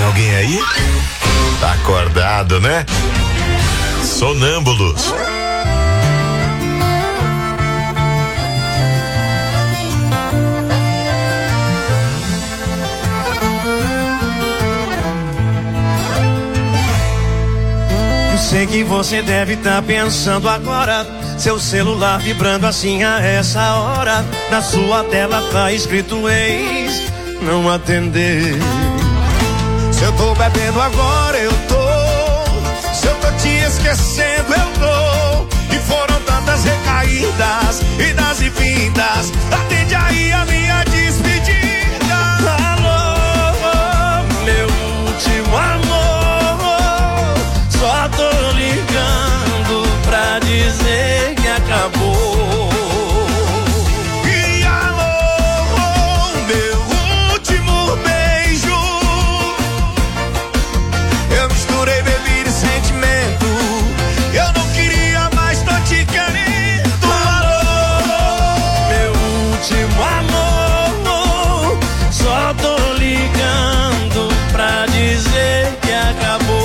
Tem alguém aí? Tá acordado, né? Sonâmbulos. Sei que você deve estar pensando agora, seu celular vibrando assim a essa hora. Na sua tela tá escrito ex, não atender. Se eu tô bebendo agora, eu tô. Se eu tô te esquecendo, eu tô. E foram tantas recaídas, idas e vindas. Atende aí a minha despedida. Alô, meu último amor. Só tô ligando pra dizer que acabou. E alô, meu último beijo. Eu misturei bebida e sentimento. Eu não queria mais, tô te querendo. Alô, meu último amor. Só tô ligando pra dizer que acabou.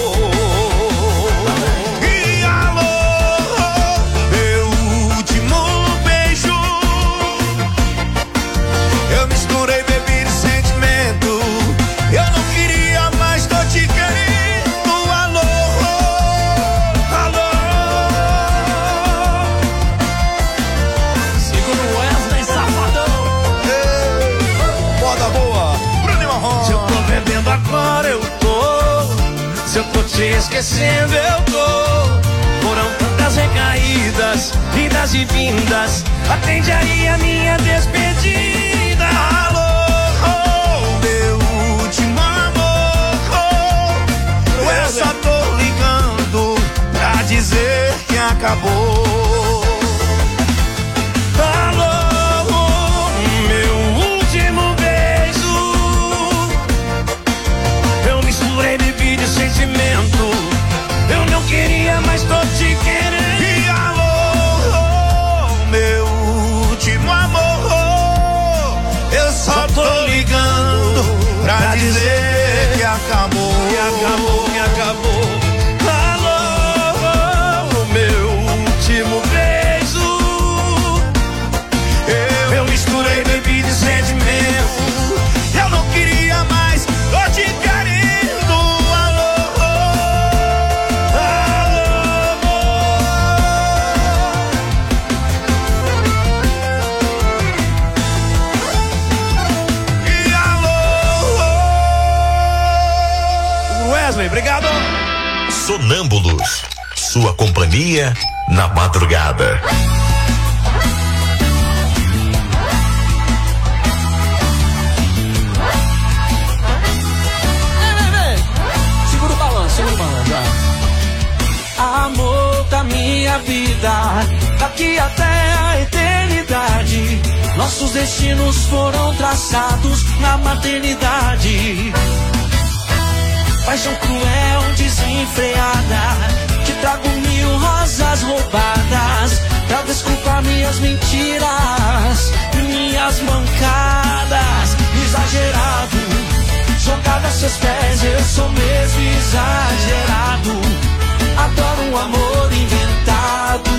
Agora eu tô, se eu tô te esquecendo eu tô. Foram tantas recaídas, idas e vindas. Atende aí a minha despedida. Alô, meu último amor. Eu só tô ligando pra dizer que acabou. Eu não queria, mas tô te querendo. E alô, meu último amor. Eu só tô ligando pra dizer que acabou. Que acabou, que acabou. Alô, meu último beijo. Eu misturei bebida e sentimento. Eu não queria mais, tô te querendo. Obrigado. Sonâmbulos, sua companhia na madrugada. Segura o balanço já. Amor da minha vida, daqui até a eternidade. Nossos destinos foram traçados na maternidade. Paixão cruel, desenfreada, que trago 1000 rosas roubadas pra desculpar minhas mentiras e minhas mancadas. Exagerado, jogado a seus pés, eu sou mesmo exagerado. Adoro um amor inventado.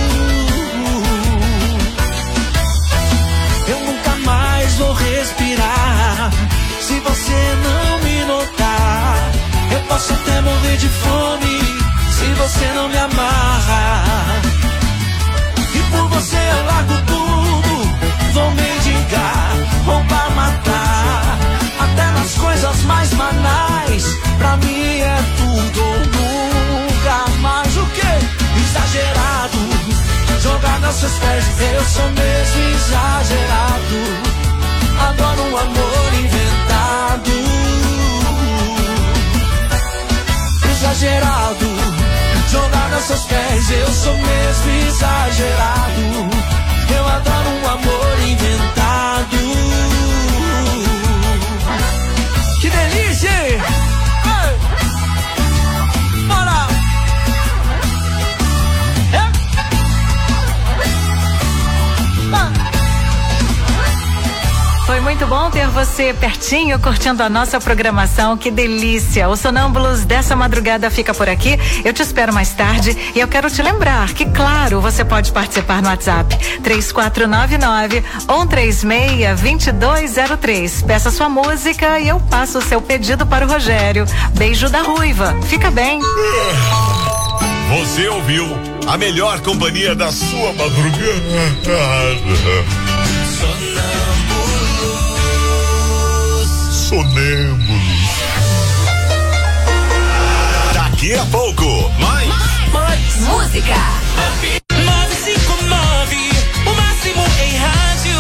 Eu nunca mais vou respirar se você não me notar. Eu posso até morrer de fome se você não me amarrar. E por você eu largo tudo, vou mendigar, roubar, matar. Até nas coisas mais banais, pra mim é tudo ou nunca mais. O quê? Exagerado, jogado aos seus pés, eu sou mesmo exagerado. Adoro um amor inventado. Exagerado, jogado aos seus pés, eu sou mesmo exagerado. Eu adoro um amor inventado. Que delícia! Ei! Bora! Foi muito muito bom ter você pertinho, curtindo a nossa programação, que delícia. O Sonâmbulos dessa madrugada fica por aqui, eu te espero mais tarde e eu quero te lembrar que, claro, você pode participar no WhatsApp 3499-136-2203. Peça sua música e eu passo o seu pedido para o Rogério. Beijo da Ruiva, fica bem. Você ouviu a melhor companhia da sua madrugada. Sonâmbulos. Daqui a pouco, mais música. 959, o máximo em rádio.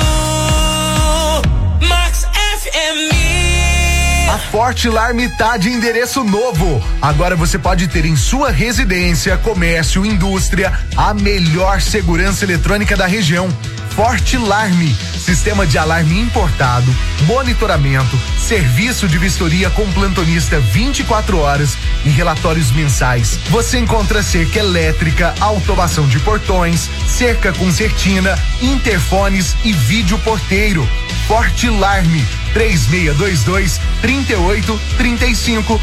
Max FM. A Forte Alarme tá de endereço novo. Agora você pode ter em sua residência, comércio, indústria, a melhor segurança eletrônica da região. Forte Alarme, sistema de alarme importado, monitoramento, serviço de vistoria com plantonista 24 horas e relatórios mensais. Você encontra cerca elétrica, automação de portões, cerca com certina, interfones e vídeo porteiro. Forte Alarme, 3622-3835,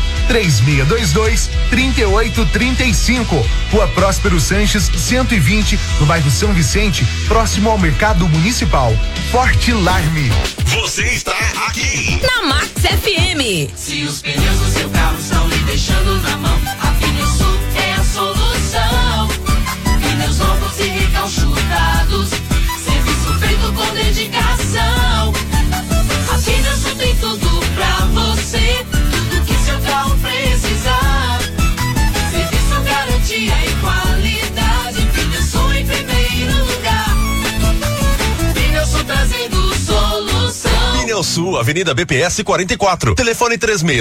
3622-3835. Rua Próspero Sanches, 120, no bairro São Vicente, próximo ao Mercado Municipal. Forte Alarme. você está aqui Na Max FM. Se os pneus do seu carro estão lhe deixando na mão, a Pneusul é a solução. Pneus novos e recalchutados, serviço feito com dedicação. A Pneusul tem tudo pra você, tudo que seu carro precisar. Serviço, garantia e qualidade, Pneusul em primeiro lugar. Pneusul trazendo solução. Pneusul, Avenida BPS 44, telefone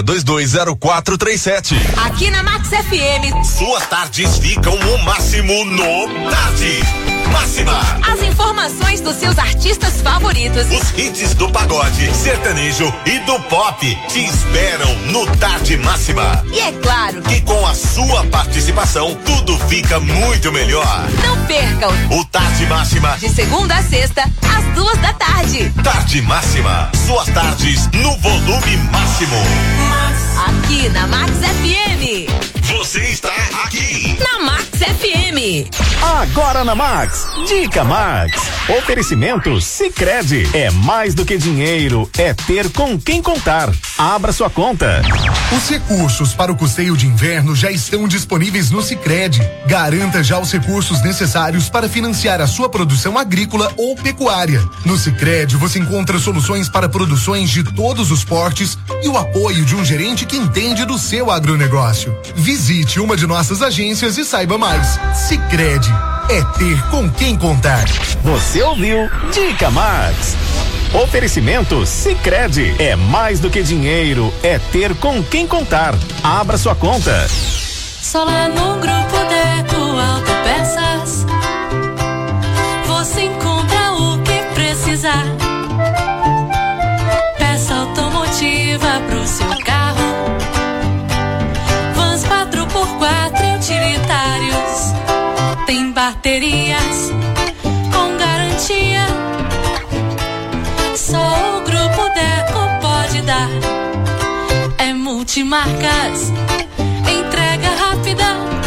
36220437. Aqui na Max FM. Suas tardes ficam o máximo no Tarde Máxima. As informações dos seus artistas favoritos. Os hits do pagode, sertanejo e do pop te esperam no Tarde Máxima. E é claro que com a sua participação tudo fica muito melhor. Não percam o Tarde Máxima de segunda a sexta às 2h. Tarde Máxima, suas tardes no volume máximo. Aqui na Max FM. Você está aqui na Max FM. Agora na Max, Dica Max. Oferecimento Sicredi. É mais do que dinheiro, é ter com quem contar. Abra sua conta. Os recursos para o custeio de inverno já estão disponíveis no Sicredi. Garanta já os recursos necessários para financiar a sua produção agrícola ou pecuária. No Sicredi você encontra soluções para produções de todos os portes e o apoio de um gerente que entende do seu agronegócio. Visite uma de nossas agências e saiba mais. Sicredi é ter com quem contar. Você ouviu Dica Max. Oferecimento Sicredi. É mais do que dinheiro, é ter com quem contar. Abra sua conta. Só lá no Grupo Deco Autopeças você encontra o que precisar. Peça automotiva pro seu carro, vans 4x4 utilitários, tem baterias com garantia. Só o Grupo Deco pode dar. É multimarcas, entrega rápida,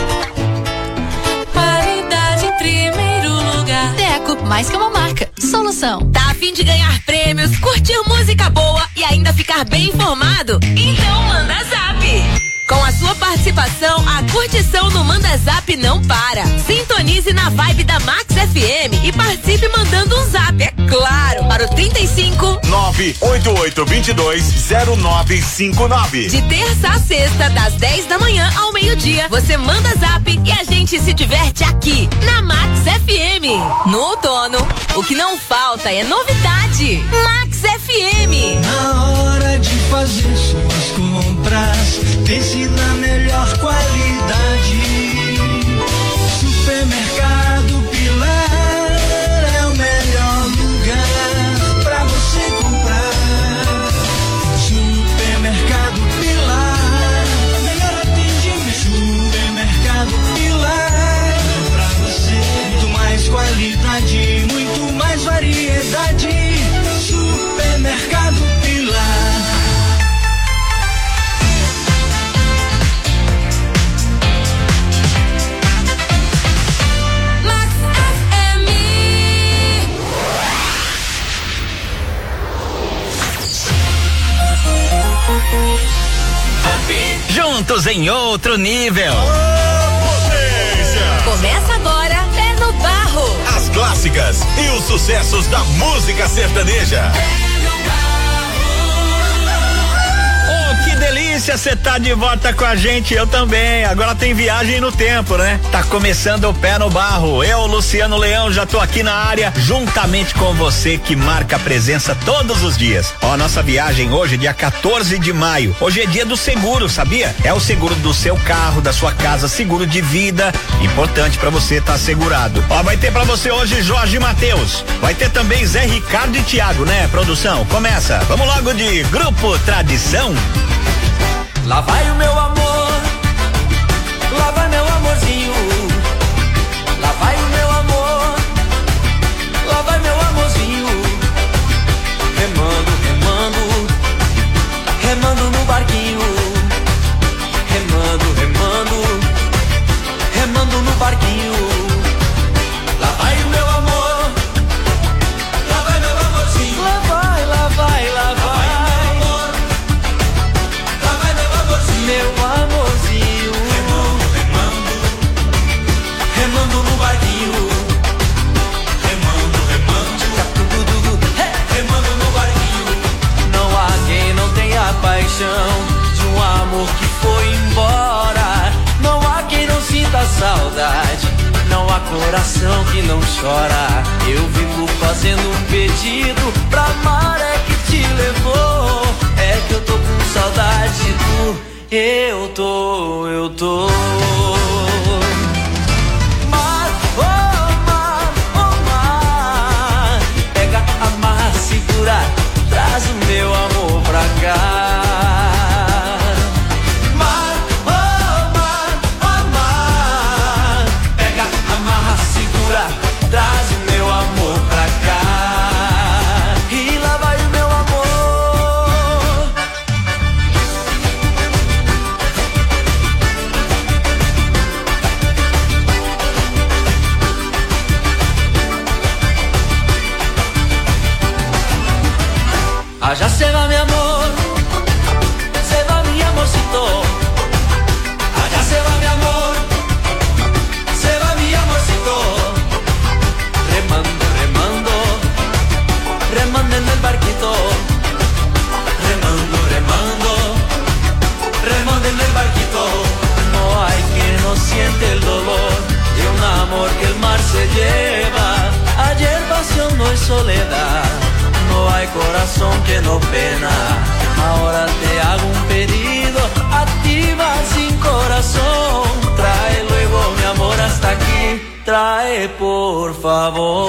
qualidade em primeiro lugar. Deco, mais que uma marca, solução. Tá a fim de ganhar prêmios, curtir música boa e ainda ficar bem informado? Então manda Zap. Com a sua participação, a curtição no Manda Zap não para. Sintonize na vibe da Max FM e participe mandando um zap, é claro, para o 35 988220959. De terça a sexta, das 10 da manhã ao meio-dia, você manda Zap e a gente se diverte aqui na Max FM. No outono, o que não falta é novidade. Max FM. Na hora de fazer suas compras, pense na melhor qualidade. Supermercado Pilar é o melhor lugar pra você comprar. Supermercado Pilar, melhor atendimento. Supermercado Pilar, pra você muito mais qualidade, muito mais variedade. Supermercado Juntos em outro nível. Começa agora, Pé no Barro. As clássicas e os sucessos da música sertaneja. Que delícia, você tá de volta com a gente, eu também. Agora tem viagem no tempo, né? Tá começando o Pé no Barro. Eu, Luciano Leão, já tô aqui na área, juntamente com você que marca a presença todos os dias. Ó, nossa viagem hoje, dia 14 de maio. Hoje é dia do seguro, sabia? É o seguro do seu carro, da sua casa, seguro de vida. Importante pra você tá segurado. Ó, vai ter pra você hoje Jorge Mateus. Vai ter também Zé Ricardo e Thiago, né, produção? Começa. Vamos logo de Grupo Tradição. Lá vai o meu amor, lá vai meu amorzinho. Lá vai o meu amor, lá vai meu amorzinho. Remando, remando, remando no barquinho. Remando, remando, remando no barquinho. Lá vai o meu amor, lá vai meu amorzinho. Lá vai, lá vai, lá vai. Meu amorzinho, remando, remando, remando no barquinho. Remando, remando, remando no barquinho. Não há quem não tenha paixão de um amor que foi embora. Não há quem não sinta saudade. Não há coração que não chora. Eu vivo fazendo um pedido pra amar, é que te levou. É que eu tô com saudade do eu tô. Mar, oh mar, pega, amarra, segura, traz o meu amor pra cá. Mar, oh mar, pega, amarra, segura, traz o meu amor pra cá. E lá vai o meu amor. Allá se va mi amor, se va mi amorcito. Allá se va mi amor, se va mi amorcito. Remando, remando, remando en el barquito. Remando, remando, remando en el barquito. No hay quien no siente el dolor de un amor que el mar se lleva. Ayer pasión, hoy soledad. No hay corazón que no pena. Ahora te hago un pedido, activa sin corazón. Trae luego mi amor hasta aquí, trae por favor.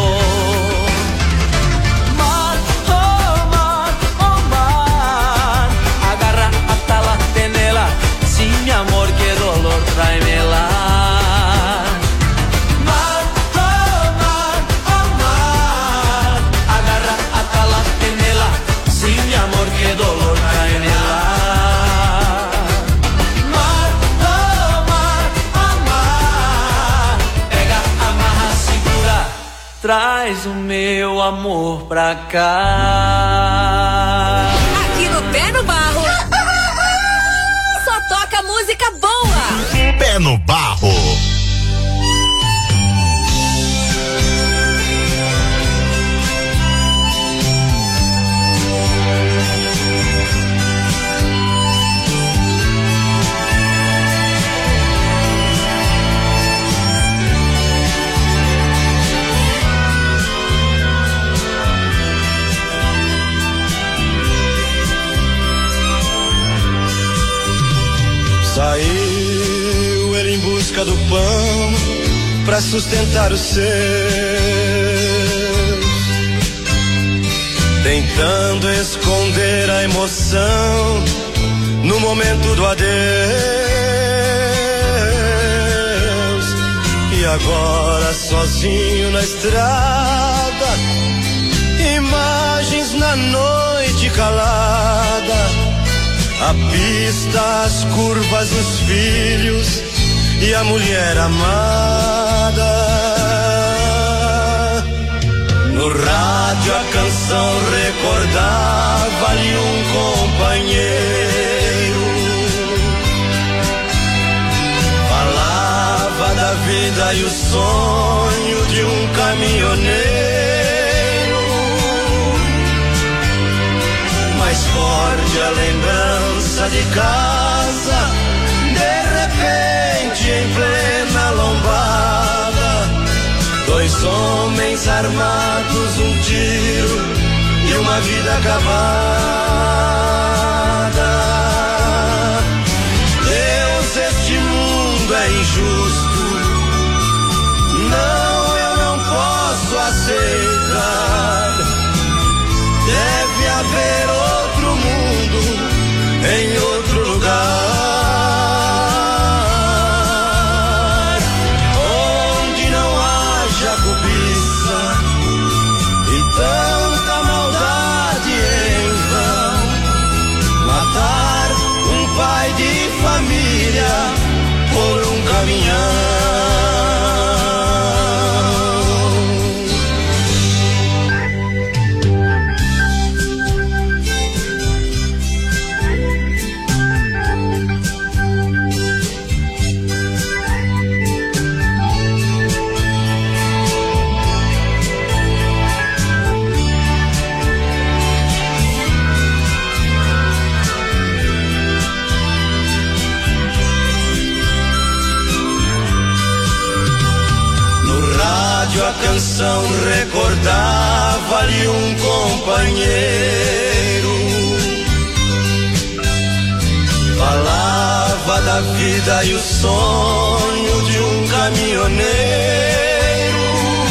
Mar, oh mar, agarra hasta la tenela. Si mi amor que dolor, tráemela. Que dolor, tráemela. Mar, oh mar, pega, amarra, segura, traz o meu amor pra cá. Aqui no Pé no Barro só toca música boa. Pé no Barro. Saiu ele em busca do pão pra sustentar os seus, tentando esconder a emoção no momento do adeus. E agora sozinho na estrada, imagens na noite calada. A pista, as curvas, os filhos e a mulher amada. No rádio a canção recordava-lhe um companheiro vida e o sonho de um caminhoneiro. Mais forte a lembrança de casa, de repente em plena lombada, dois homens armados, um tiro e uma vida acabada. Deus, este mundo é injusto, não, eu não posso aceitar. Deve haver outro mundo em outro lugar, onde não haja cobiça e tanta maldade em vão. Matar um pai de família por um caminhão. A canção recordava-lhe um companheiro, falava da vida e o sonho de um caminhoneiro.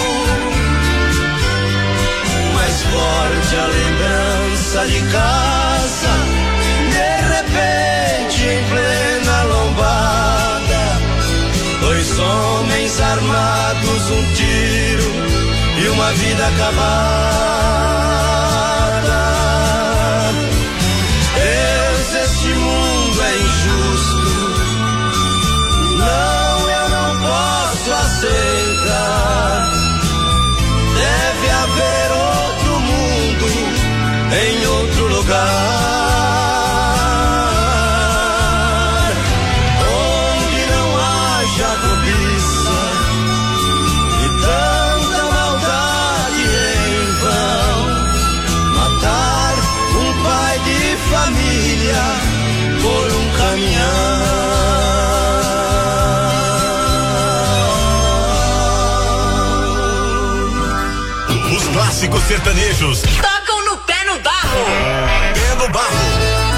Mais forte a lembrança de casa, de repente em plena lombada, dois homens armados, um tiro e uma vida acabada. Deus, este mundo é injusto, não, eu não posso aceitar. Deve haver outro mundo em outro lugar, onde não haja cobiça e tanta maldade em vão. Matar um pai de família por um caminhão. Os clássicos sertanejos Tocam no pé no barro. Pé no barro.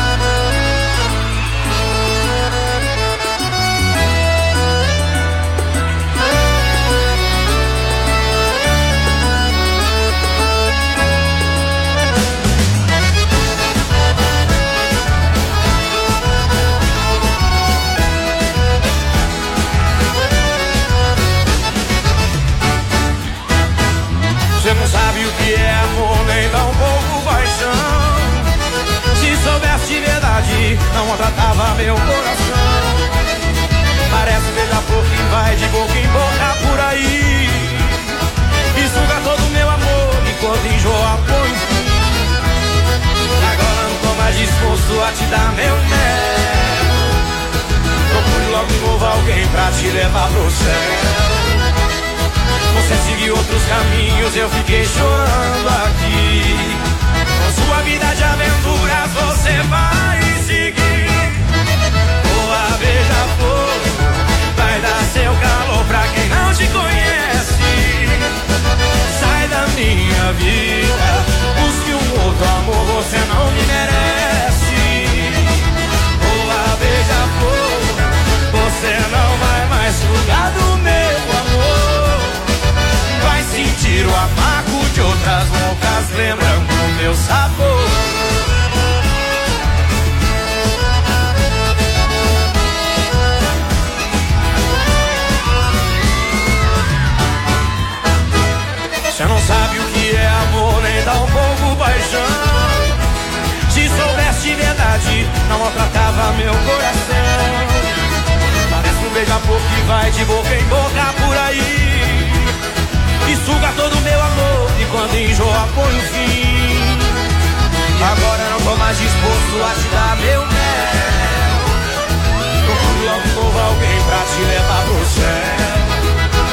Você não sabe o que é amor, nem tampouco paixão. Se soubesse de verdade, não maltratava meu coração. Parece beija-flor que vai de boca em boca por aí e suga todo o meu amor enquanto enjoa põe fim. Agora não tô mais disposto a te dar meu mel. Procure logo de novo alguém pra te levar pro céu. Você seguiu outros caminhos, eu fiquei chorando aqui. Com sua vida de aventuras você vai seguir. Boa beija-flor, vai dar seu calor pra quem não te conhece. Sai da minha vida, busque um outro amor, você não me merece. Boa beija-flor, você não vai mais sugar do meu amor. Vai sentir o amargo de outras bocas, lembrando o meu sabor. Você não sabe o que é amor, nem dá um pouco paixão. Se soubesse de verdade, não maltratava meu coração. Parece um beija-flor que vai de boca em boca por aí e suga todo o meu amor, e quando enjoa põe o fim. Agora não tô mais disposto a te dar meu mel. Procure logo de novo alguém pra te levar pro céu.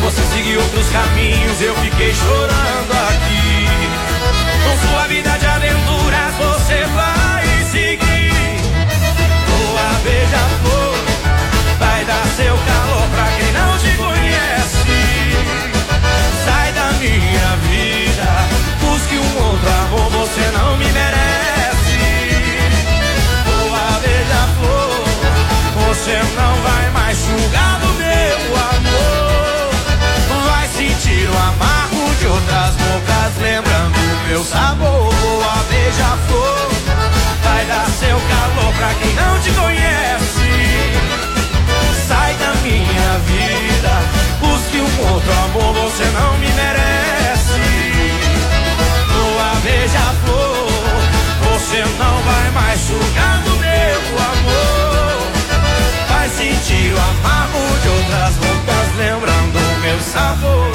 Você seguiu outros caminhos, eu fiquei chorando aqui. Com sua vida de aventuras você vai seguir. Boa beija-flor, vai dar seu calor pra quem não te conhece. Sai da minha vida, busque um outro amor, você não me merece. Boa beija-flor, você não vai mais sugar do meu amor. Vai sentir o amargo de outras bocas, lembrando o meu sabor. Boa beija-flor, vai dar seu calor pra quem não te conhece. Sai da minha vida, busque um outro amor, você não me merece. Boa beija-flor, você não vai mais sugar do meu amor. Vai sentir o amargo de outras bocas, lembrando o meu sabor.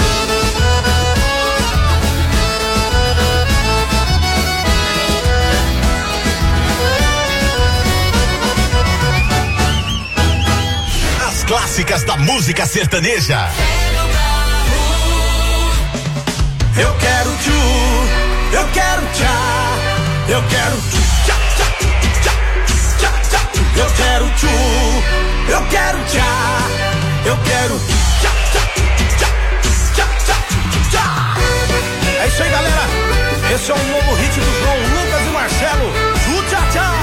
As clássicas da música sertaneja. Eu quero tchu, eu quero tchá, eu quero tchá, tchá, tchá, tchá, tchá. Eu quero tchu, eu quero tchá, eu quero tchá, tchá, tchá, tchá, tchá, tchá. É isso aí, galera. Esse é um novo hit do João Lucas e Marcelo. Tchu, tchá, tchá.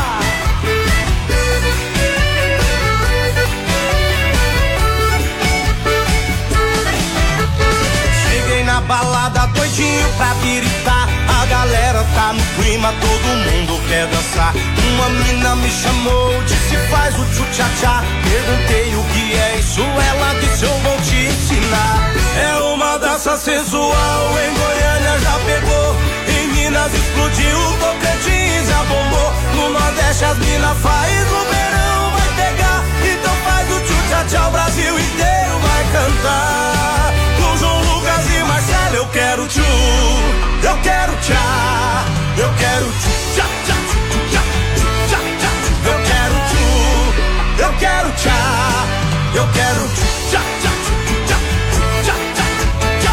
Cheguei na balada doidinho pra piritar. A galera tá no clima, todo mundo quer dançar. Uma mina me chamou, disse faz o tchu-tchá-tchá. Perguntei o que é isso, ela disse eu vou te ensinar. É uma dança sensual, em Goiânia já pegou. Em Minas explodiu, Tocantins já bombou. No Nordeste as mina faz, no verão vai pegar. Então faz o tchu-tchá-tchá, o Brasil inteiro vai cantar. Com João Lucas e Marcelo eu quero tchu, eu quero tchá, eu quero tchá, tchá, tchá, tchá, tchá. Eu quero tchu, eu quero tchá, eu quero tchá, tchá, tchá, tchá, tchá, tchá.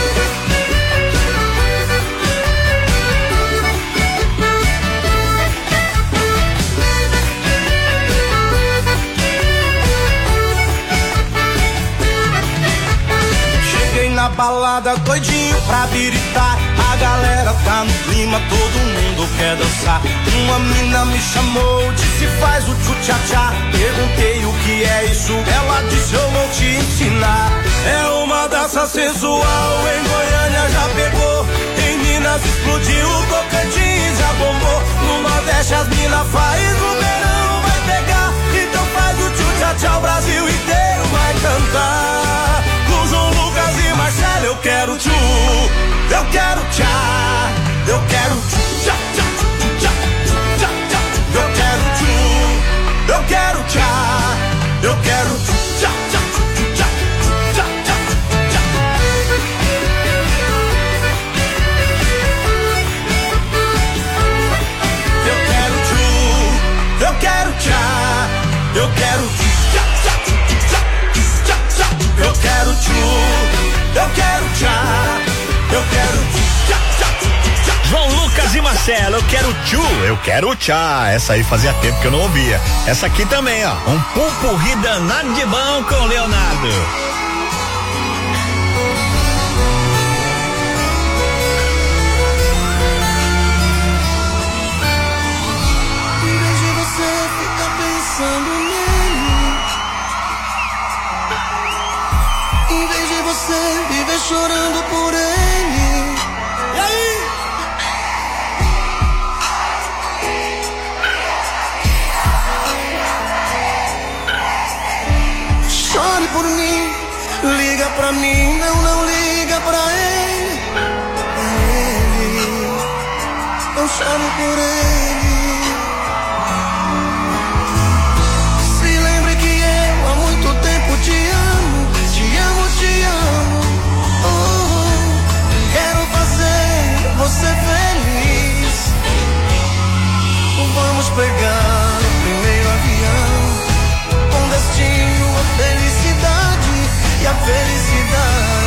Cheguei na balada doidinho pra biritar. A galera tá no clima, todo mundo quer dançar. Uma mina me chamou, disse faz o tchu-tchá-tchá. Perguntei o que é isso, ela disse eu vou te ensinar. É uma dança sensual, em Goiânia já pegou. Em Minas explodiu, Tocantins já bombou. No Nordeste as mina faz, no verão vai pegar. Então faz o tchu-tchá-tchá, o Brasil inteiro vai cantar. Com João Lucas e Marcelo eu quero tchu, eu quero tchá, eu quero tchá, tchá, tchá, tchá, tchá. Eu quero tchu, eu quero tchá, eu quero tchá, tchá, tchá, tchá, tchá, tchá. Eu quero tchu, eu quero tchá, eu quero tchá, tchá, tchá, tchá, tchá. Eu quero tchu, eu quero tchá, eu quero tchá, tchá, tchá. João Lucas e Marcelo, eu quero tchu, eu quero tchá. Essa aí fazia tempo que eu não ouvia. Essa aqui também, ó, um pupurri danado de bom com o Leonardo. Em vez de você ficar pensando nele, em vez de você viver chorando por ele. E aí? Chore por mim, liga pra mim, não liga pra ele. Não chore por ele. Se lembre que eu há muito tempo te amo, te amo, te amo. Quero fazer você feliz. Vamos pegar o primeiro avião, com destino a felicidade e a felicidade.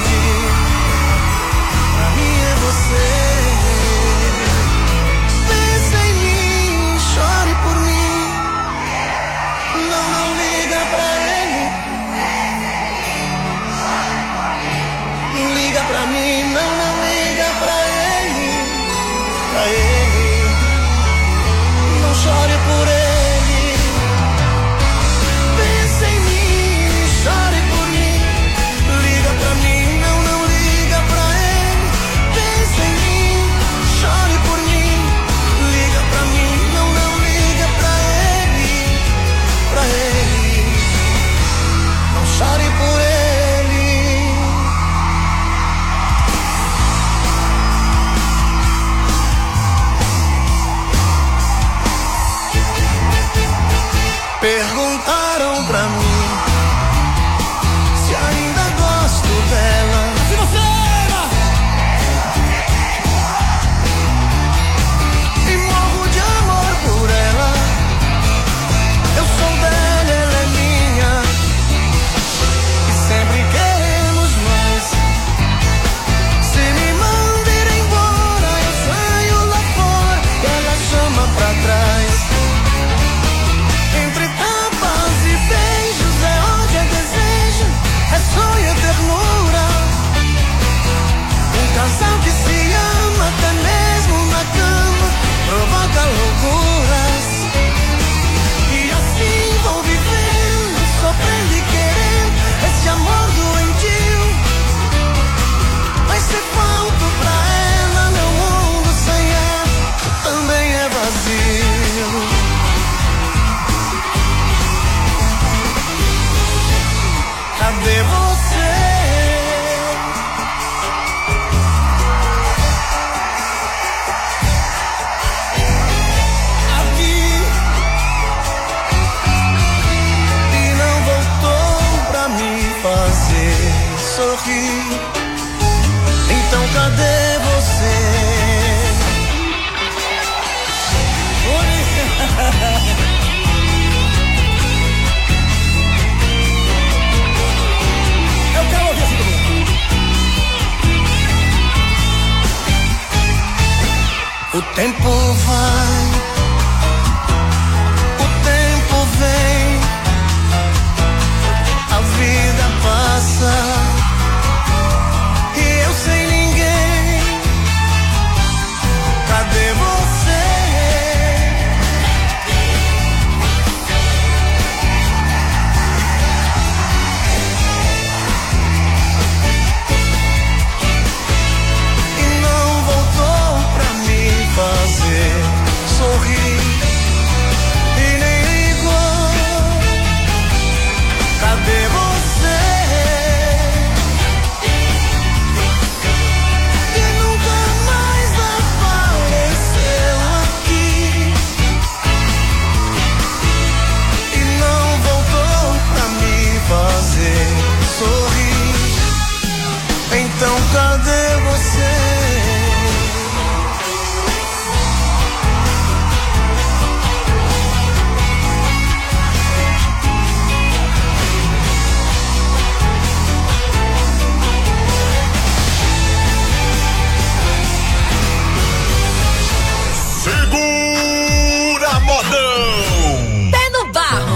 sorrir. Então cadê você? Eu quero ouvir esse grupo. O tempo vai, o tempo vem, a vida passa e eu sem ninguém. Cadê você? E não voltou pra me fazer sorrir e nem ligou. Cadê você? Que nunca mais apareceu aqui e não voltou pra me fazer sorrir. Então cadê você? Segura, modão! Pé no barro.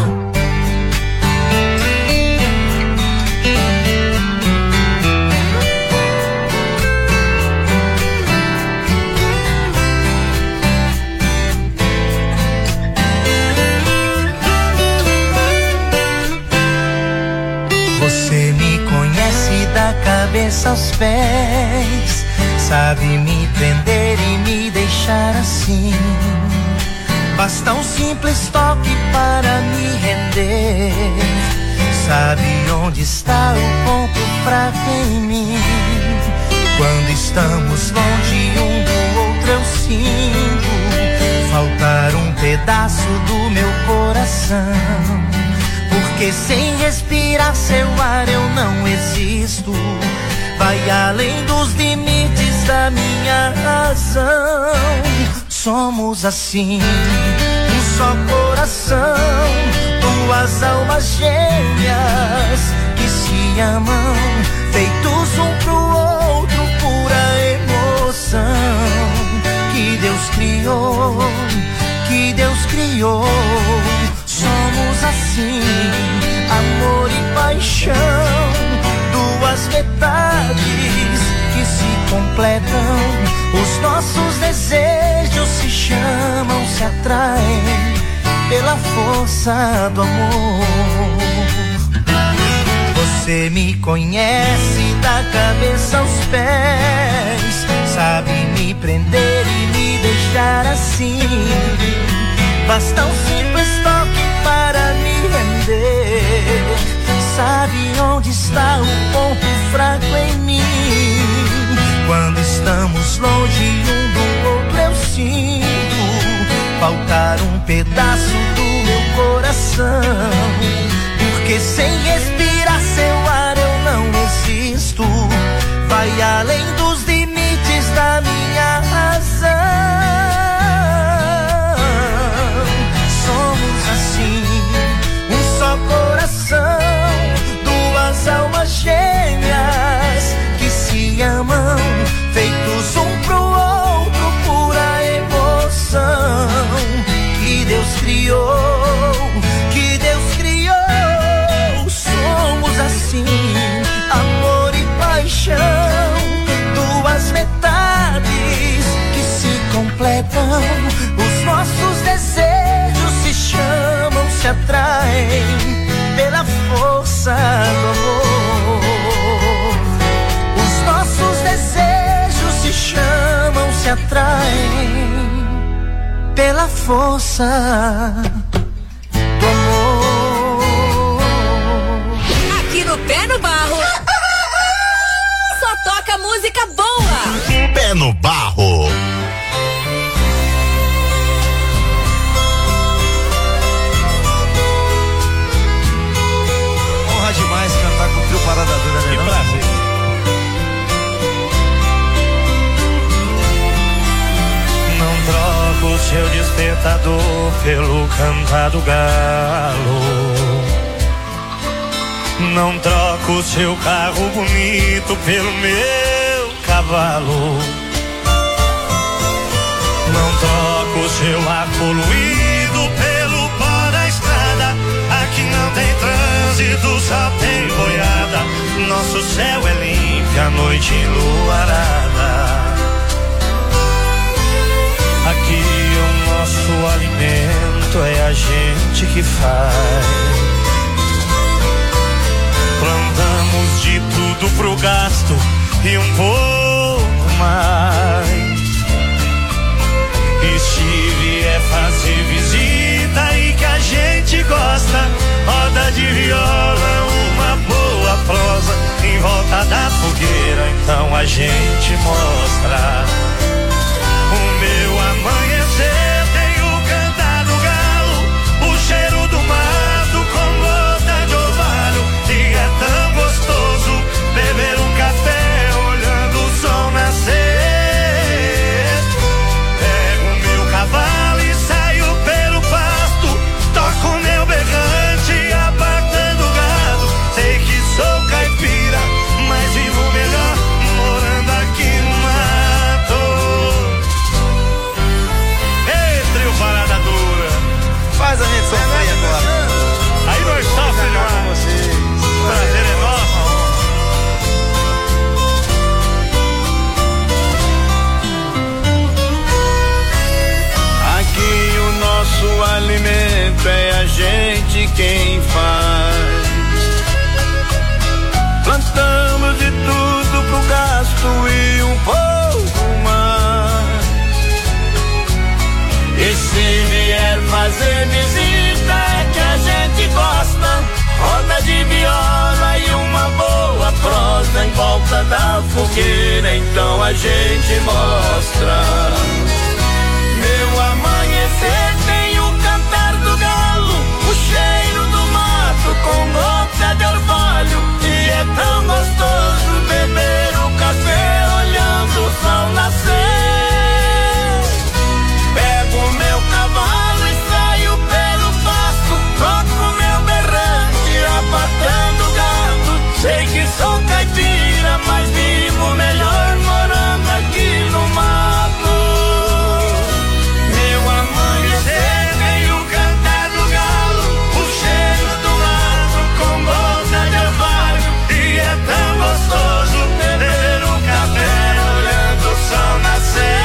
Você me conhece da cabeça aos pés, sabe me prender e me deixar assim. Basta um simples toque para me render. Sabe onde está o ponto fraco em mim. Quando estamos longe um do outro eu sinto faltar um pedaço do meu coração. Porque sem respirar seu ar eu não existo. Vai além dos limites da minha razão. Somos assim, um só coração, duas almas gêmeas que se amam, feitos um pro outro, pura emoção. Que Deus criou, que Deus criou. Somos assim, amor e paixão, duas metades que se completam. Os nossos desejos se chamam, se atraem pela força do amor. Você me conhece da cabeça aos pés, sabe me prender e me deixar assim. Basta um simples toque para me render. Sabe onde está o ponto fraco em mim. Quando estamos longe um do outro eu sinto faltar um pedaço do meu coração. Porque sem respirar seu ar eu não existo. Vai além dos limites da minha razão. Coração, duas almas gêmeas que se amam, feitos um pro outro, pura emoção. Que Deus criou, que Deus criou. Somos assim, amor e paixão, duas metades que se completam. Os nossos desejos se chamam, se atraem pela força do amor. Os nossos desejos se chamam, se atraem pela força do amor. Aqui no Pé no Barro só toca música boa. Pé no Barro. Demais cantar com o trio Parada Dura, né? Que prazer. libertador pelo cantar do galo. Não troco o seu carro bonito pelo meu cavalo. Não troco o seu ar poluído pelo pó da estrada. Aqui não tem trânsito, só tem boiada. Nosso céu é limpo, a noite enluarada. Aqui o nosso alimento é a gente que faz. Plantamos de tudo pro gasto e um pouco mais. E se vier fazer visita e que a gente gosta, roda de viola, uma boa prosa em volta da fogueira, então a gente mostra. O meu amanhecer tem o cantar do galo, o cheiro do mato com gota de orvalho. E é tão gostoso beber um café olhando o sol nascer. Pego o meu cavalo e saio pelo pasto, toco o meu berrante apartando o gado. Sei que sou caipira, mas vivo melhor morando aqui no mato. Parada dura. Faz a gente sofrer agora. Aí nós sofremos demais. Prazer é nosso. Aqui o nosso alimento é a gente quem faz. Plantamos de tudo pro gasto e um pouco mais. E se vier fazer visita é que a gente gosta, roda de viola e uma boa prosa em volta da fogueira, então a gente mostra. Meu amanhecer tem o cantar do galo, o cheiro do mato com gota de orvalho. E é tão gostoso beber um café olhando o sol nascer. Pego meu cavalo e saio pelo pasto, toco meu berrante apartando o gado. Sei que sou caipira, mas vivo melhor morando aqui no mato. Meu amanhecer tem o cantar do galo, o cheiro do mato com gota de orvalho. E é tão gostoso beber um café olhando o sol nascer.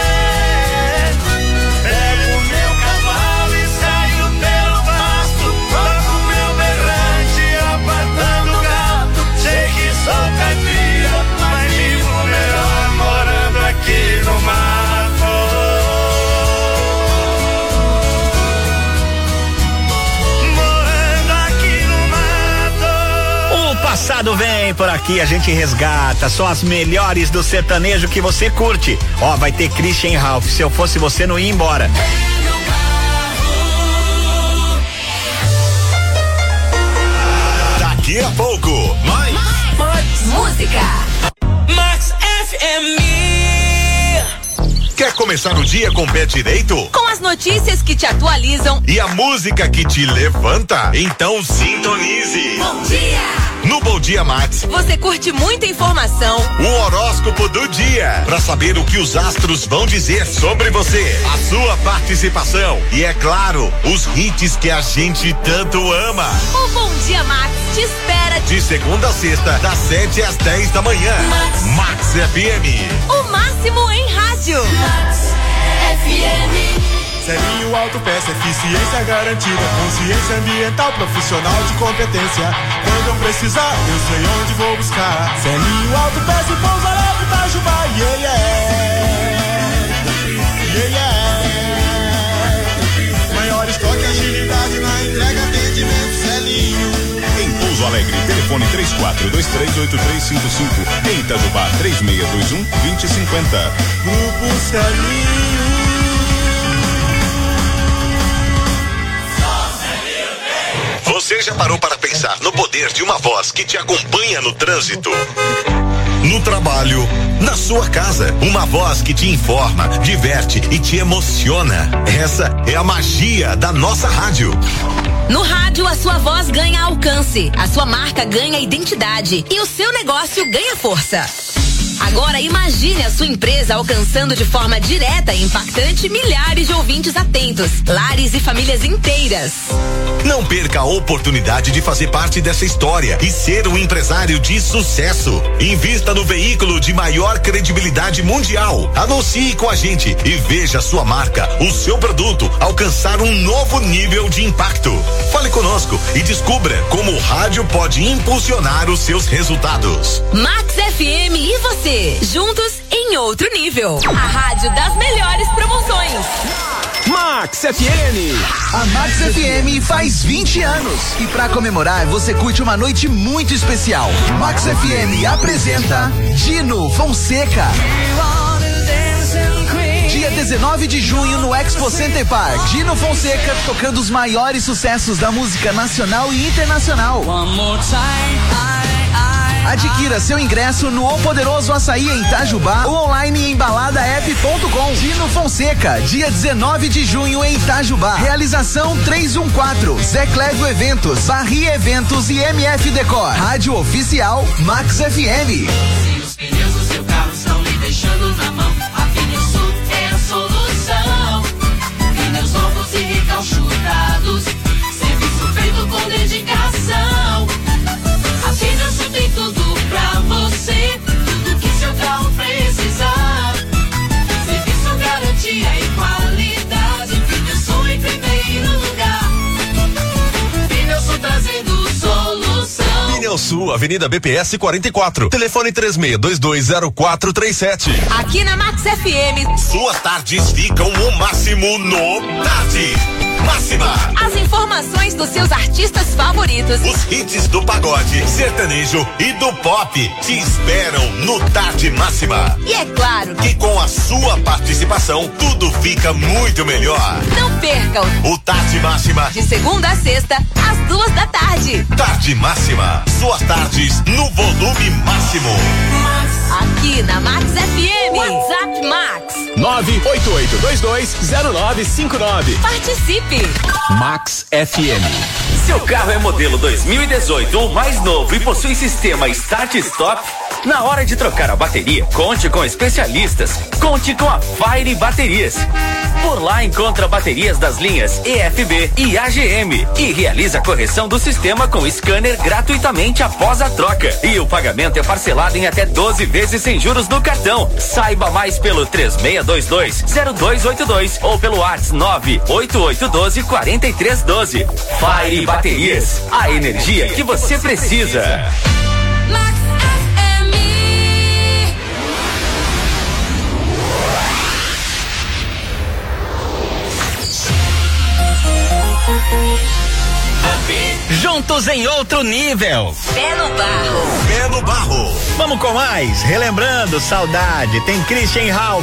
Sou caipira, mas vivo melhor morando aqui no mato. Morando aqui no mato. O passado vem por aqui, a gente resgata só as melhores do sertanejo que você curte. Ó, vai ter Christian Ralph, se eu fosse você não ia embora. Daqui a pouco, mais música. Max FM. Quer começar o dia com o pé direito? Com as notícias que te atualizam E a música que te levanta? Então sintonize. Bom dia. No Bom Dia Max, Você curte muita informação. o horóscopo do dia. Para saber o que os astros vão dizer sobre você. A sua participação. E é claro, os hits que a gente tanto ama. O Bom Dia Max te espera De segunda a sexta, das 7 às 10 da manhã. Max FM. o máximo em rádio. Max FM. Selinho Autopeça, eficiência garantida, consciência ambiental, profissional de competência. Quando eu precisar, eu sei onde vou buscar. Selinho Autopeça e Pouso Alegre, Itajubá, yeah, yeah. Yeah, yeah. Maior estoque, agilidade na entrega, atendimento, Selinho. Em Pouso Alegre, telefone 34238355. Em Itajubá, 3621-2050. Grupo Selinho. Você já parou para pensar no poder de uma voz que te acompanha no trânsito, no trabalho na sua casa. Uma voz que te informa, diverte e te emociona. Essa é a magia da nossa rádio. No rádio, a sua voz ganha alcance, a sua marca ganha identidade e o seu negócio ganha força. Agora imagine a sua empresa alcançando de forma direta e impactante milhares de ouvintes atentos, lares e famílias inteiras. Não perca a oportunidade de fazer parte dessa história e ser um empresário de sucesso. Invista no veículo de maior credibilidade mundial. Anuncie com a gente e veja a sua marca, o seu produto alcançar um novo nível de impacto. Fale conosco e descubra como o rádio pode impulsionar os seus resultados. Max FM e você, juntos em outro nível. A rádio das melhores promoções. Max FM. A Max FM faz 20 anos e pra comemorar você curte uma noite muito especial. Max FM apresenta Dino Fonseca. Dia 19 de junho no Expo Center Park. Dino Fonseca tocando os maiores sucessos da música nacional e internacional. Adquira seu ingresso no O Poderoso Açaí em Itajubá ou online em baladaep.com. Dino Fonseca, dia 19 de junho em Itajubá. Realização 314, Zé Clédio Eventos, Barri Eventos e MF Decor. Rádio Oficial Max FM. Se os pneus do seu carro estão lhe deixando na mão, a Pneusul é a solução. Pneus novos e recalchutados, serviço feito com dedicação. A Pneusul tem tudo pra você, tudo que seu carro precisar. Serviço, garantia e qualidade, Pneusul em primeiro lugar. Pneusul trazendo solução. Pneusul, Avenida BPS 44, telefone 36220437. Aqui na Max FM, suas tardes ficam o máximo no Tarde Máxima. As informações dos seus artistas favoritos, os hits do pagode, sertanejo e do pop te esperam no Tarde Máxima. E é claro que com a sua participação tudo fica muito melhor. Não percam o Tarde Máxima de segunda a sexta às 2:00. Tarde Máxima, suas tardes no volume máximo. Aqui na Max FM. WhatsApp Max 988220959. Participe. Max FM. Seu carro é modelo 2018 ou mais novo e possui sistema Start Stop? Na hora de trocar a bateria, conte com especialistas. Conte com a Fire Baterias. Por lá encontra baterias das linhas EFB e AGM e realiza a correção do sistema com scanner gratuitamente após a troca. E o pagamento é parcelado em até 12 vezes sem juros no cartão. Saiba mais pelo 3622-0282 ou pelo WhatsApp 98812-4312. Fire Baterias, a energia que você precisa. Juntos em outro nível. Pé no barro. Pé no barro. Vamos com mais. Relembrando, saudade. Tem Christian Ralph.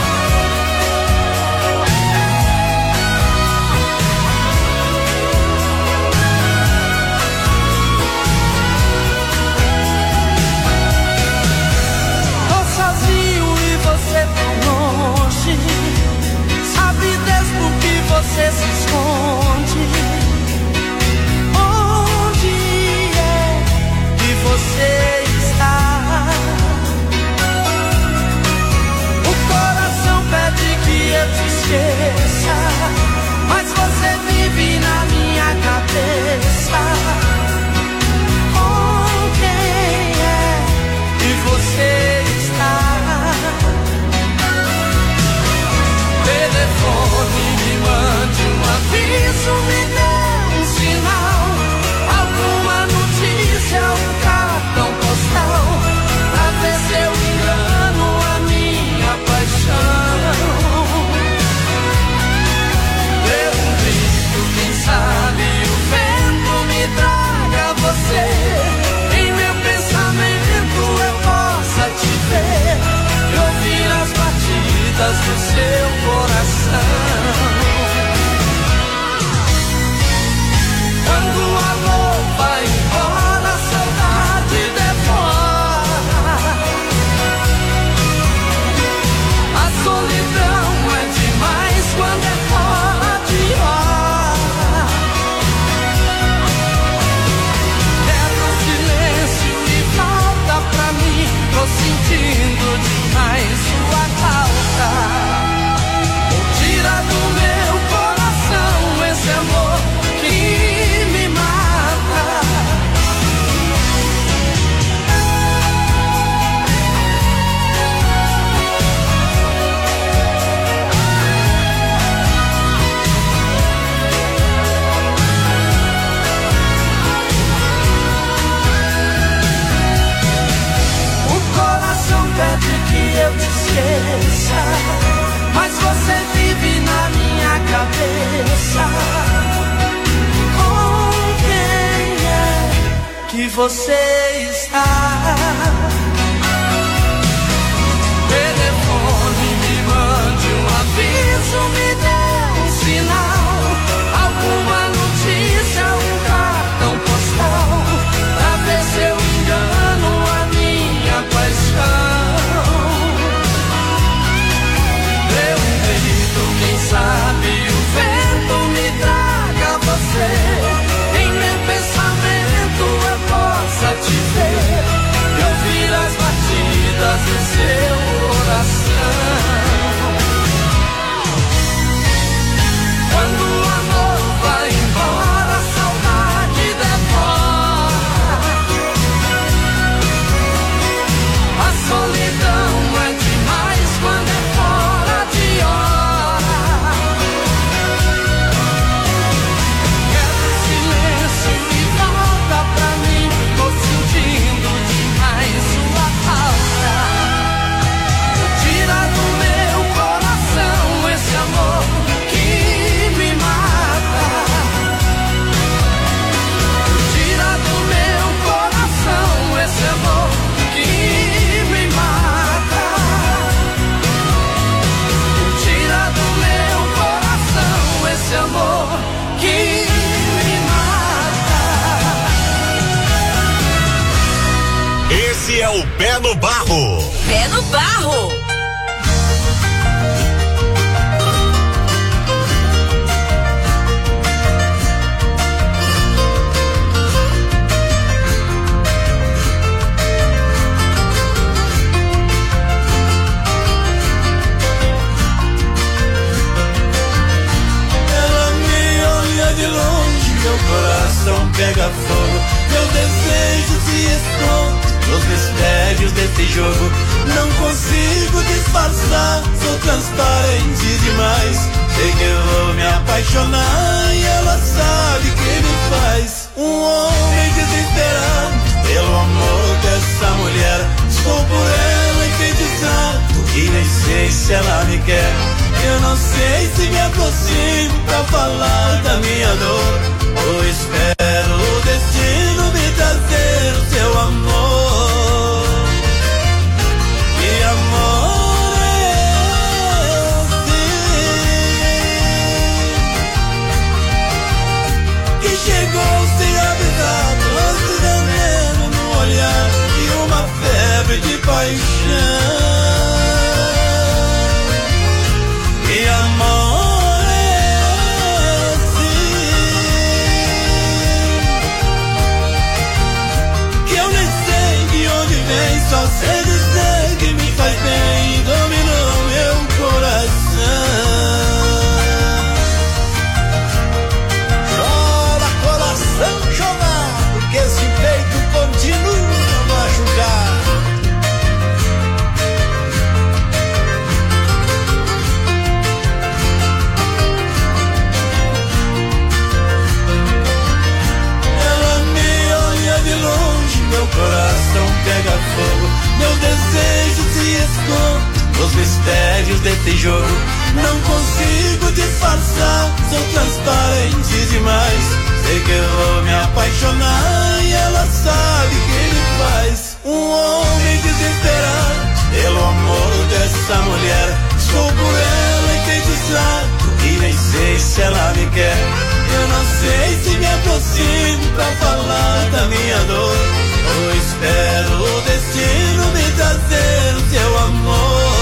Tô sozinho e você tão longe. Sabe desde o que você se esconde. Você está. O coração pede que eu te esqueça, mas você vive na minha cabeça. Com quem é que você está? Telefone, me mande um aviso, me dê um sinal, alguma notícia, cartão postal, pra ver se eu engano a minha paixão. Dê um grito, quem sabe o vento me traga você. Em meu pensamento eu possa te ver e ouvir as batidas do seu coração. Quando o amor vai embora, a saudade devora. você está. Telefone, me mande um aviso, me dê um sinal, alguma notícia, um cartão postal, pra ver se eu engano a minha paixão. Dê um grito, quem sabe o vento me traga você, em meu pensamento eu possa te ver, e ouvir as batidas do seu coração. Quando o amor vai embora, a saudade devora. A solidão é demais quando é fora de hora. Quero silêncio e volta pra mim, tô sentindo demais sua falta. Tira do meu coração esse amor que me mata. Tira do meu coração esse amor que me mata. Tira do meu coração esse amor que me mata. Esse é o Pé no Barro. Pé no Barro. Ela me olha de longe, meu coração pega fogo, meu desejo se esconde nos mistérios desse jogo. Não consigo disfarçar, sou transparente demais. Sei que eu vou me apaixonar e ela sabe que me faz um homem desesperado pelo amor dessa mulher. Estou por ela enfeitiçado e nem sei se ela me quer. Eu não sei se me aproximo pra falar da minha dor, ou espero o destino me trazer o seu amor. Que amor é esse que chegou sem avisar, trouxe veneno no olhar e uma febre de paixão. Que amor é esse que eu nem sei de onde vem, só sei dizer que me faz bem e dominou meu coração. Chora coração chorado, que esse peito continua a machucar. Meu coração pega fogo, meu desejo se esconde nos mistérios desse jogo. Não consigo disfarçar, sou transparente demais. Sei que eu vou me apaixonar e ela sabe que me faz um homem desesperado pelo amor dessa mulher. Estou por ela enfeitiçado e nem sei se ela me quer. Eu não sei se me aproximo pra falar da minha dor, ou espero o destino me trazer o seu amor.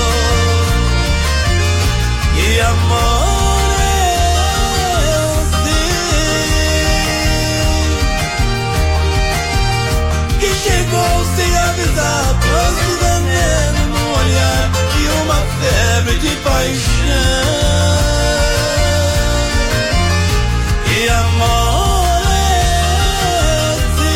Que amor é esse que chegou sem avisar, trouxe veneno no olhar e uma febre de paixão. Que amor é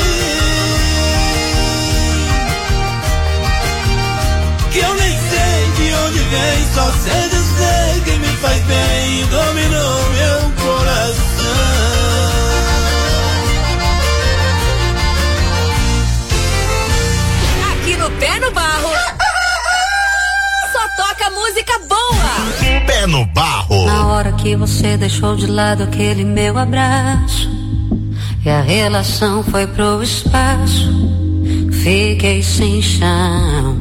esse que eu nem sei de onde vem, só sei dizer que me faz bem e dominou meu coração. Aqui no Pé no Barro só toca música boa. Pé no Barro. Na hora que você deixou de lado aquele meu abraço, e a relação foi pro espaço. Fiquei sem chão.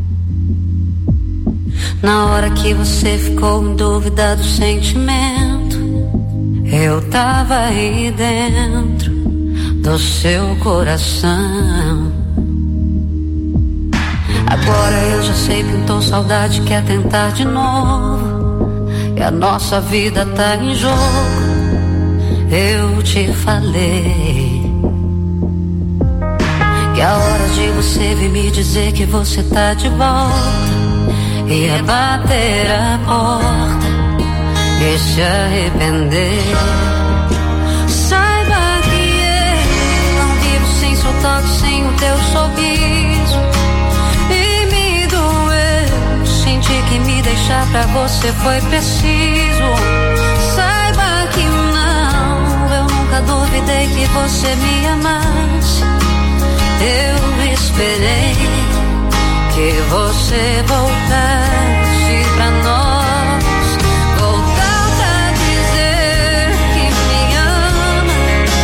Na hora que você ficou em dúvida do sentimento, eu tava aí dentro do seu coração. Agora eu já sei, pintou saudade, quer tentar de novo, e a nossa vida tá em jogo. Eu te falei que a hora de você vir me dizer que você tá de volta, ia bater a porta e se arrepender. Saiba que eu não vivo sem seu toque, sem o teu sorriso. E me doeu sentir que me deixar pra você foi preciso. Saiba que não, eu nunca duvidei que você me amasse. Eu esperei que você voltasse pra nós, voltar pra dizer que me ama.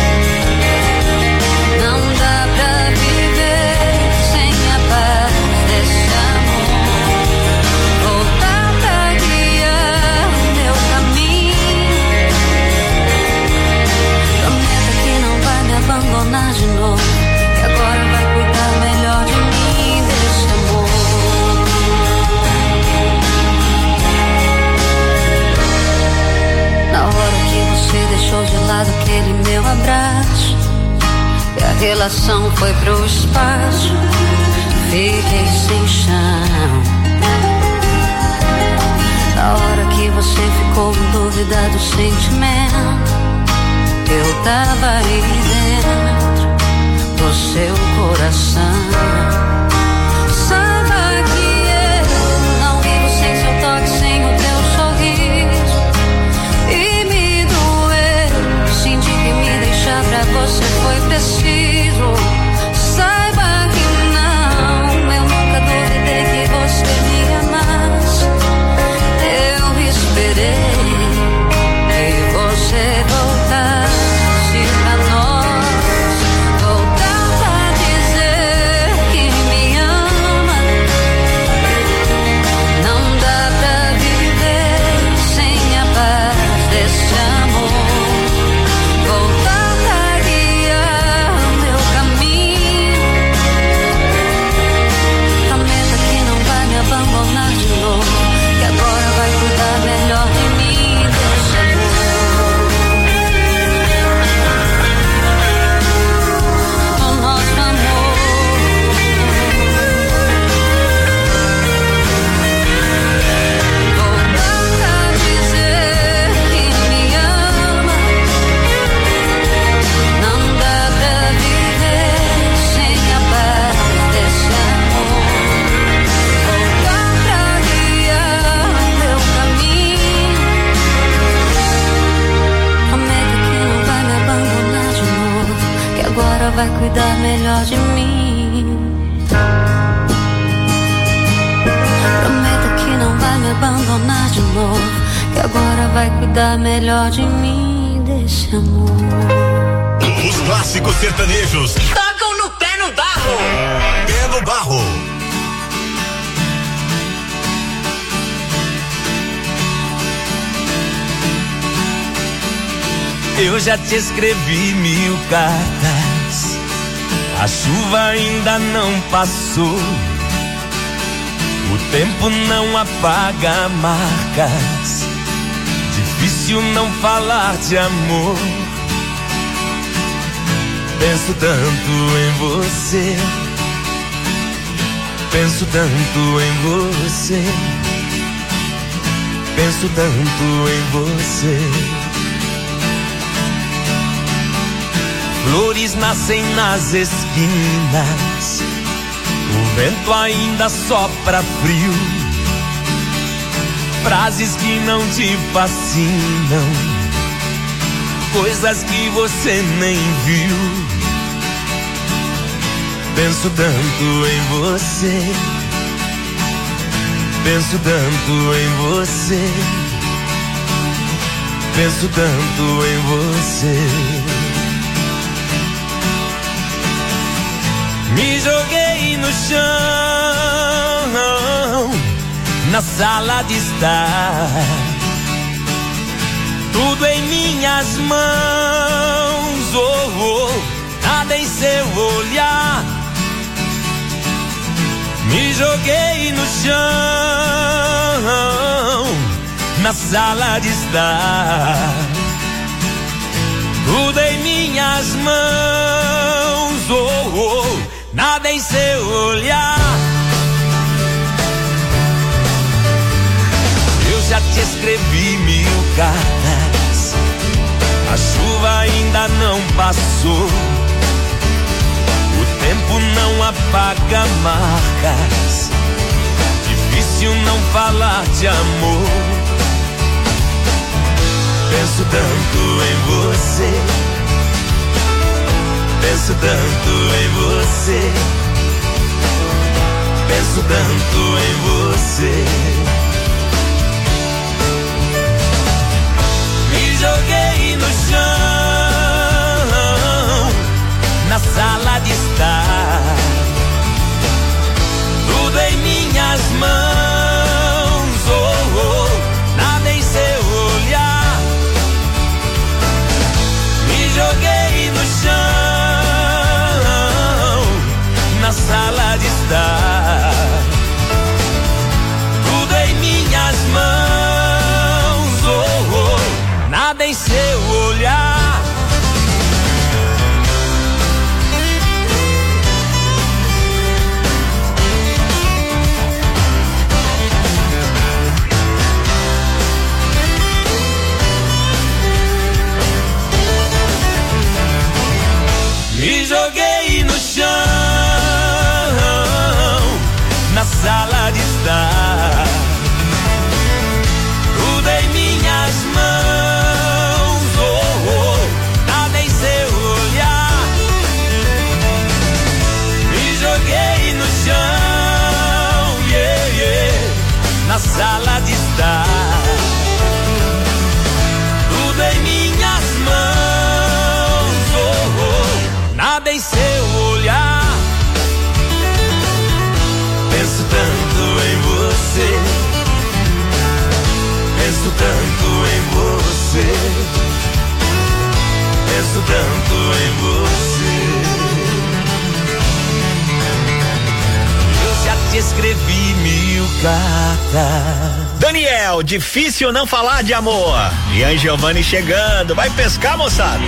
Não dá pra viver sem a paz desse amor. Voltar pra guiar meu caminho. Prometa que não vai me abandonar de novo, que agora vai cuidar melhor de mim, desse amor. Na hora que você deixou de lado aquele meu abraço, e a relação foi pro espaço, fiquei sem chão. Na hora que você ficou em dúvida do sentimento, eu tava aí dentro do seu coração. Saiba que eu não vivo sem seu toque, sem o teu sorriso. E me doeu sentir que me deixar pra você foi preciso. Saiba que não, eu nunca duvidei que você me amasse. Eu esperei que você voltasse pra nós, voltar pra dizer que me ama. Não dá pra viver sem a paz desse amor. Voltar pra guiar meu caminho. Prometa que não vai me abandonar de novo, que agora vai cuidar melhor de mim, desse amor. O nosso amor. Voltar pra dizer que me ama. Não dá pra viver sem a paz desse amor. Voltar pra guiar meu caminho. Prometa que não vai me abandonar de novo, que agora vai cuidar melhor de mim. Prometa que não vai me abandonar de novo, que agora vai cuidar melhor de mim, desse amor. Os clássicos sertanejos. Tocam no pé no barro. Pé no barro. Eu já te escrevi 1000 cartas, a chuva ainda não passou, o tempo não apaga marcas, difícil não falar de amor. Penso tanto em você, penso tanto em você, penso tanto em você. Flores nascem nas esquinas, o vento ainda sopra frio, frases que não te fascinam, coisas que você nem viu. Penso tanto em você, penso tanto em você, penso tanto em você. Me joguei no chão, na sala de estar, tudo em minhas mãos, nada em seu olhar. Me joguei no chão, na sala de estar, tudo em minhas mãos, nada em seu olhar. Eu já te escrevi 1000 cartas, a chuva ainda não passou, o tempo não apaga marcas, difícil não falar de amor. Penso tanto em você, penso tanto em você, penso tanto em você. Me joguei no chão, na sala de estar, tudo em minhas mãos, nada em seu olhar. Me joguei no chão, na sala de estar, tudo em minhas mãos, nada em seu olhar. Me joguei no chão, na sala de estar, tudo em minhas mãos, nada em seu olhar. Me joguei no chão, na sala de estar, tudo em minhas mãos, nada em seu olhar. Penso tanto em você, penso tanto em você, penso tanto em você. Eu já te escrevi 1000 cartas. Daniel, difícil não falar de amor. Ian Giovanni chegando, vai pescar, moçada?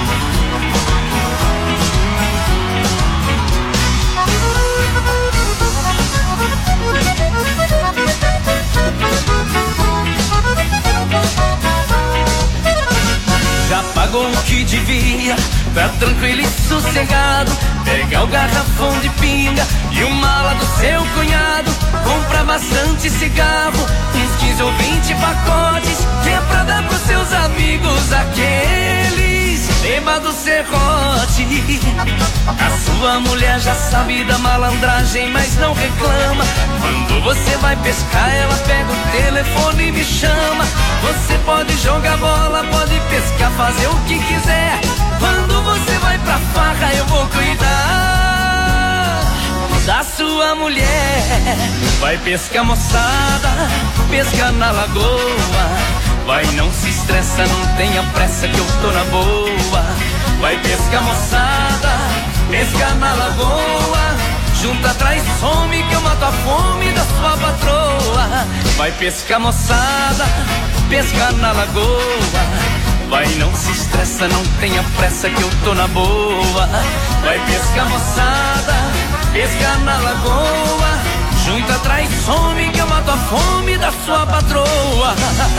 Já pagou o que devia, tá tranquilo e sossegado. Pega o garrafão de pinga e o mala do seu cunhado. Compra bastante cigarro, uns 15 ou 20 pacotes, que é pra dar pros seus amigos, aqueles bêbados serrote. A sua mulher já sabe da malandragem, mas não reclama. Quando você vai pescar, ela pega o telefone e me chama. Você pode jogar bola, pode pescar, fazer o que quiser. Quando você vai pra farra, eu vou cuidar da sua mulher. Vai pescar, moçada, pesca na lagoa. Vai, não se estressa, não tenha pressa que eu tô na boa. Vai pescar, moçada, pesca na lagoa. Junta atrás, some que eu mato a fome da sua patroa. Vai pescar, moçada, pesca na lagoa. Vai, não se estressa, não tenha pressa que eu tô na boa. Vai pescar, moçada, pesca na lagoa. Junta atrás, some que eu mato a fome da sua patroa.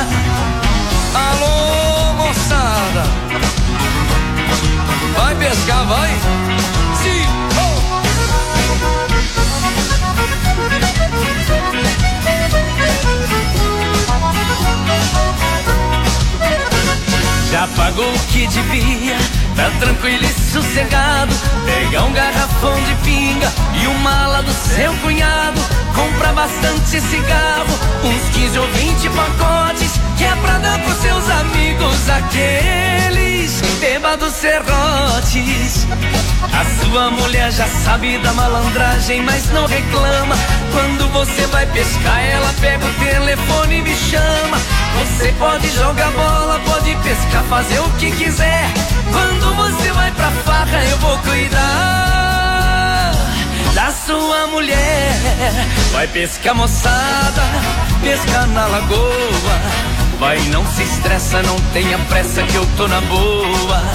Alô, moçada, vai pescar, vai? Sim, oh. Já pagou o que devia, tá tranquilo e sossegado. Pega um garrafão de pinga e uma mala do seu cunhado. Compra bastante cigarro, uns 15 ou 20 pacotes, que é pra dar pros seus amigos, aqueles bêbados serrotes. A sua mulher já sabe da malandragem, mas não reclama. Quando você vai pescar, ela pega o telefone e me chama. Você pode jogar bola, pode pescar, fazer o que quiser. Quando você vai pra farra, eu vou cuidar da sua mulher. Vai pescar, moçada, pescar na lagoa. Vai, não se estressa, não tenha pressa que eu tô na boa.